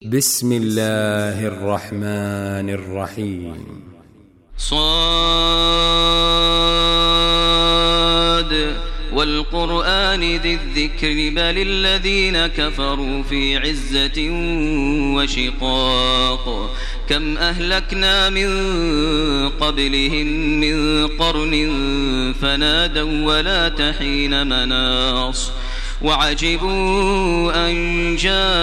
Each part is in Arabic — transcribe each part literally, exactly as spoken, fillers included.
بسم الله الرحمن الرحيم. صاد والقرآن ذي الذكر بل الذين كفروا في عزة وشقاق كم أهلكنا من قبلهم من قرن فنادوا ولا تحين مناص وعجبوا أن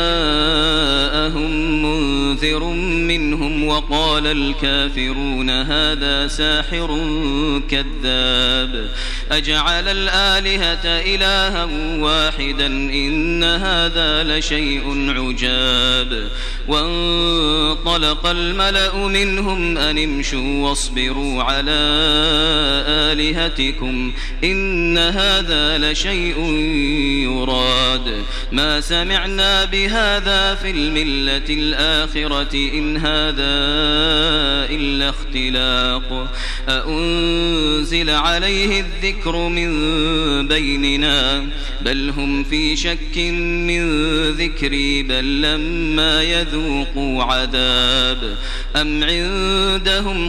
جاءهم منذر منهم وقال الكافرون هذا ساحر كذاب أجعل الآلهة إلها واحدا إن هذا لشيء عجاب وانطلق الملأ منهم أن امشوا واصبروا على آلهتكم إن هذا لشيء يراد ما سمعنا بهذا في الملة الآخرة إن هذا إلا اختلاق أأنزل عليه الذكر من بيننا بل هم في شك من ذكري بل لما يذوقوا عذاب أم عندهم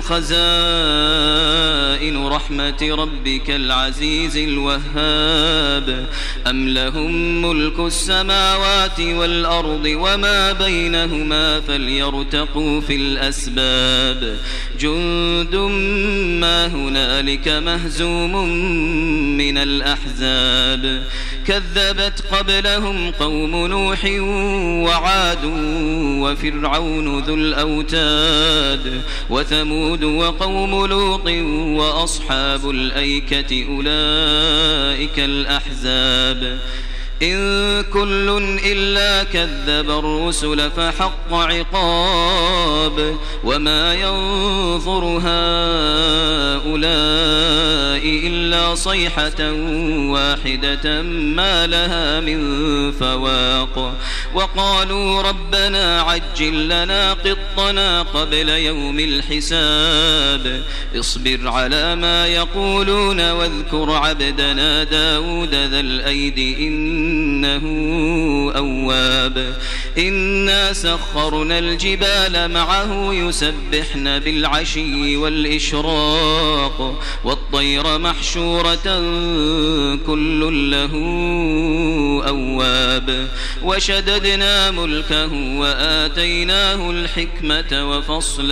خزائن رحمة ربك العزيز الوهاب أم لهم ملك السماوات والأرض وما بينهما فليرتقوا في الأسباب جند ما هنالك مهزوم من الأحزاب كذبت قبلهم قوم نوح وعاد وفرعون ذو الأوتاد وثمود وقوم لوط وأصحاب الأيكة أولئك الأحزاب إن كل إلا كذب الرسل فحق عقاب وما ينظر هؤلاء إلا صيحة واحدة ما لها من فواق وقالوا ربنا عجل لنا قطنا قبل يوم الحساب اصبر على ما يقولون واذكر عبدنا داود ذا الأيد إنه أواب إنا سخرنا الجبال معه يسبحن بالعشي والإشراق والطير محشورة كل له أواب وشددنا ملكه وآتيناه الحكمة وفصل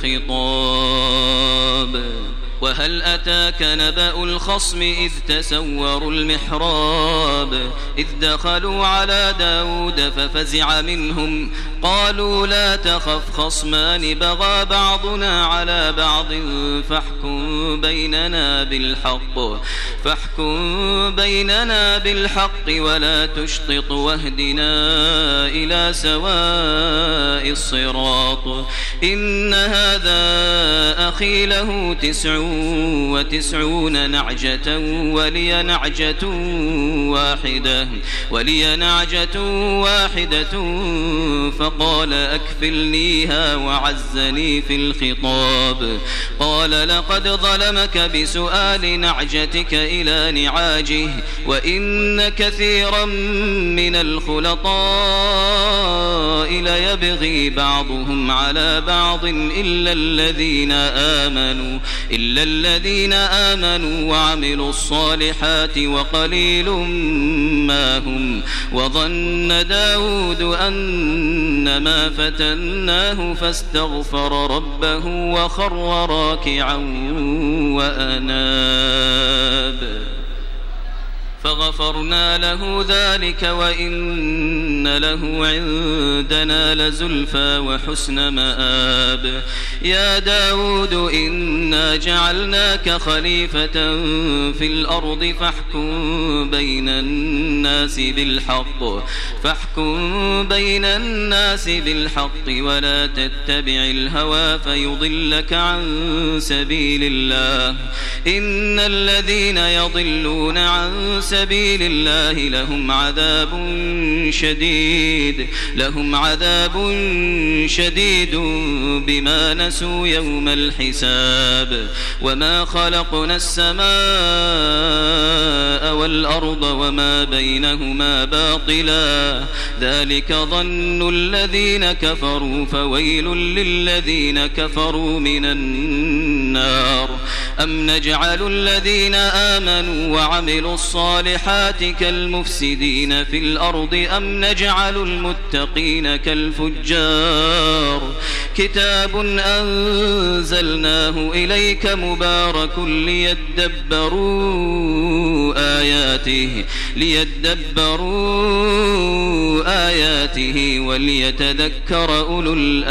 الخطاب وهل أتاك نبأ الخصم إذ تسوروا المحراب إذ دخلوا على داود ففزع منهم قالوا لا تخف خصمان بغى بعضنا على بعض فاحكم بيننا بالحق فاحكم بيننا بالحق ولا تشطط واهدنا إلى سواء الصراط إن هذا أخي له تسع وتسعون نعجة ولي نعجة واحدة ولي نعجة واحدة فقال أكفلنيها وعزني في الخطاب قال لقد ظلمك بسؤال نعجتك إلى نعاجه وإن كثيرا من الخلطاء ليبغي بعضهم على بعض إلا الذين آمنوا إلا الذين آمنوا وعملوا الصالحات وقليل ما هم وظن داود أنما فتناه فاستغفر ربه وخر راكعا وأناب فغفرنا له ذلك وإن له عندنا لزلفى وحسن مآب يا داود إنا جعلناك خليفة في الأرض فاحكم بين الناس بالحق فاحكم بين الناس بالحق ولا تتبع الهوى فيضلك عن سبيل الله إن الذين يضلون عن سبيل سبيل الله لهم عذاب شديد لهم عذاب شديد بما نسوا يوم الحساب وما خلقنا السماء والأرض وما بينهما باطلا ذلك ظن الذين كفروا فويل للذين كفروا من النار أم نجعل الذين آمنوا وعملوا الصالحات كالمفسدين في الأرض أم نجعل المتقين كالفجار كتاب أنزلناه إليك مبارك ليدبروا آياته ليدبروا آياته وليتذكر أولو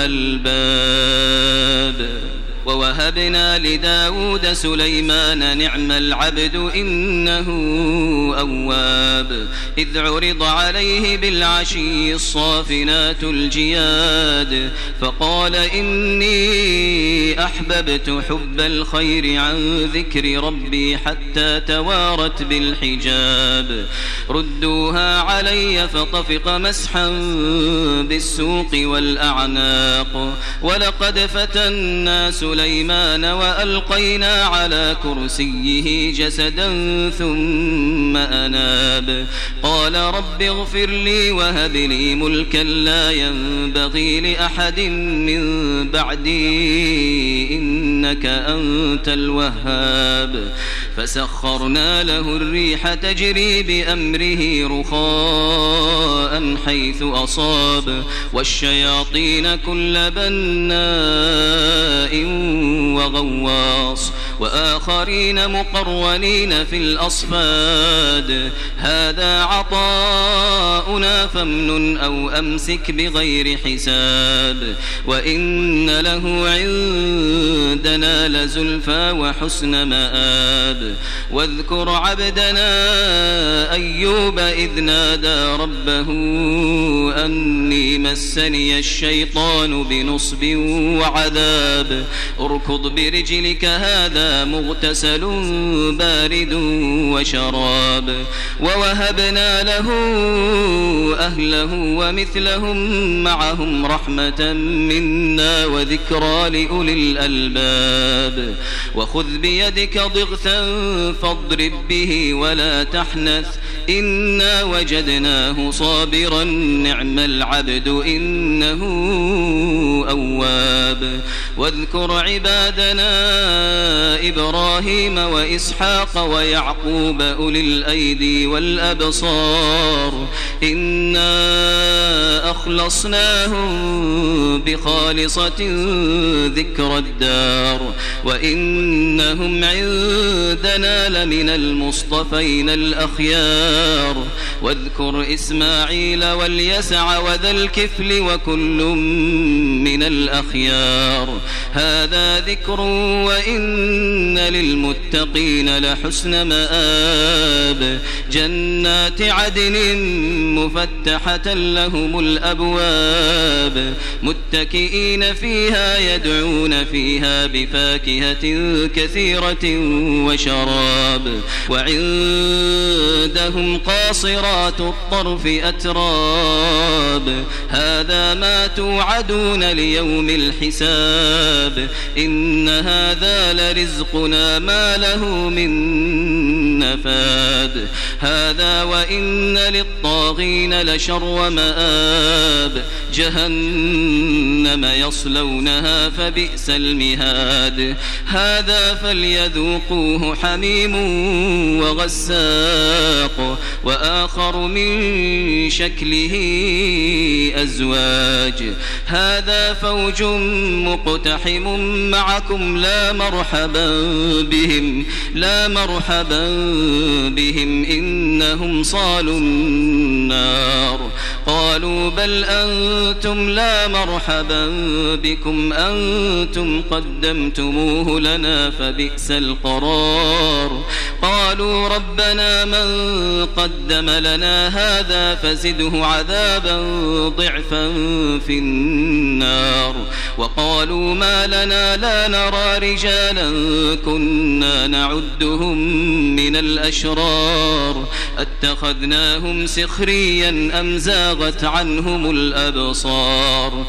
الألباب ووهبنا لداود سليمان نعم العبد إنه أواب إذ عرض عليه بالعشي الصافنات الجياد فقال إني أحببت حب الخير عن ذكر ربي حتى توارت بالحجاب ردوها علي فطفق مسحا بالسوق والأعناق ولقد فتنا سليمان سليمان وألقينا على كرسيه جسدا ثم أناب قال رب اغفر لي وهب لي ملكا لا ينبغي لأحد من بعدي إنك أنت الوهاب فسخرنا له الريح تجري بأمره رخاء حيث أصاب والشياطين كل بناء وغواص وآخرين مقرنين في الأصفاد هذا عطاؤنا فامنن أو أمسك بغير حساب وإن له عندنا لزلفى وحسن مآب واذكر عبدنا أيوب إذ نادى ربه أني مسني الشيطان بنصب وعذاب اركض برجلك هذا مغتسل بارد وشراب ووهبنا له أهله ومثلهم معهم رحمة منا وذكرى لأولي الألباب وخذ بيدك ضغثا فاضرب به ولا تحنث إنا وجدناه صابرا نعم العبد إنه أواب واذكر عبادنا إبراهيم وإسحاق ويعقوب أولي الأيدي والأبصار إنا أخلصناهم بخالصة ذكر الدار وإنهم عندنا لمن المصطفين الأخيار واذكر إسماعيل واليسع وذا الكفل وكل من الأخيار هذا ذكر وإن للمتقين لحسن مآب جنات عدن مفتحة لهم الأبواب متكئين فيها يدعون فيها بفاكهة كثيرة وشراب وعندهم قاصرات الطرف أتراب هذا ما توعدون ليوم الحساب إن هذا لرزقنا ما له من نفاد هذا وإن للطاغين لشر مآب جهنم يصلونها فبئس المهاد هذا فليذوقوه حميم وغساق وآخر من شكله أزواج هذا فوج مقتحم معكم لا مرحبا بهم لا مرحبا بهم إنهم صالوا النار قالوا بل أنتم لا مرحبا بكم أنتم قدمتموه لنا فبئس القرار قالوا ربنا من قدم لنا هذا فزده عذابا ضعفا في النار. وقالوا ما لنا لا نرى رجالا كنا نعدهم من الأشرار اتخذناهم سخريا أم زاغت عنهم الأبصار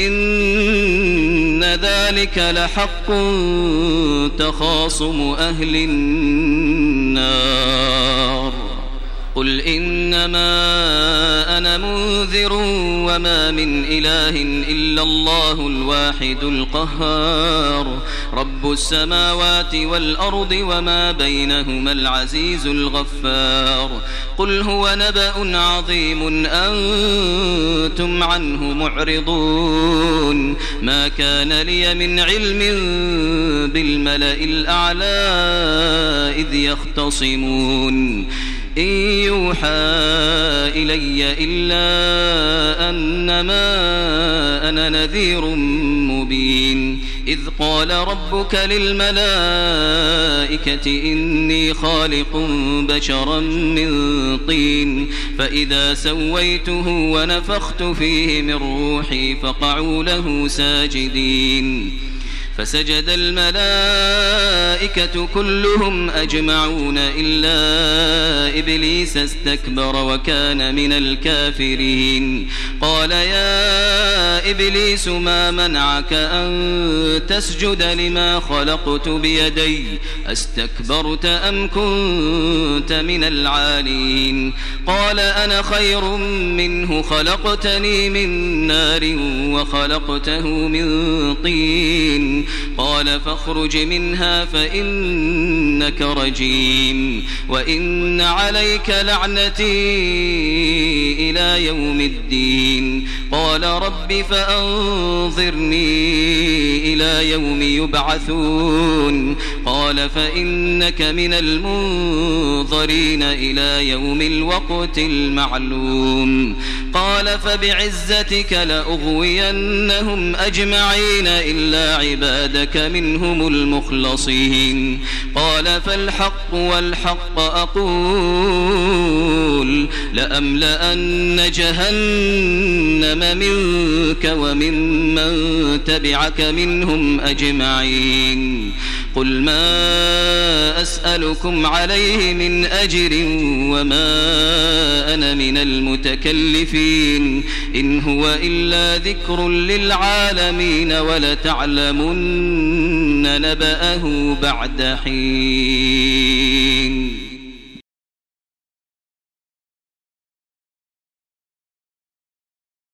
إن ذلك لحق تخاصم أهل النار. قل إنما أنا منذر وما من إله إلا الله الواحد القهار رب السماوات والأرض وما بينهما العزيز الغفار. قل هو نبأ عظيم أنتم عنه معرضون ما كان لي من علم بالملأ الأعلى إذ يختصمون إن يوحى إلي إلا أنما أنا نذير مبين. إذ قال ربك للملائكة إني خالق بشرا من طين فإذا سويته ونفخت فيه من روحي فقعوا له ساجدين. فسجد الملائكة كلهم أجمعون إلا إبليس استكبر وكان من الكافرين. قال يا إبليس ما منعك أن تسجد لما خلقت بيدي أستكبرت أم كنت من العالين؟ قال أنا خير منه خلقتني من نار وخلقته من طين قال فاخرج منها فإنك رجيم وإن عليك لعنتي إلى يوم الدين. قال رب فأنظرني إلى يوم يبعثون قال فإنك من المنظرين إلى يوم الوقت المعلوم. قال فبعزتك لأغوينهم أجمعين إلا عبادك منهم المخلصين. قال فالحق والحق أقول لأملأن جهنم منك وممن تبعك منهم أجمعين. قل ما أسألكم عليه من أجر وما أنا من المتكلفين إن هو إلا ذكر للعالمين ولتعلمن نبأه بعد حين.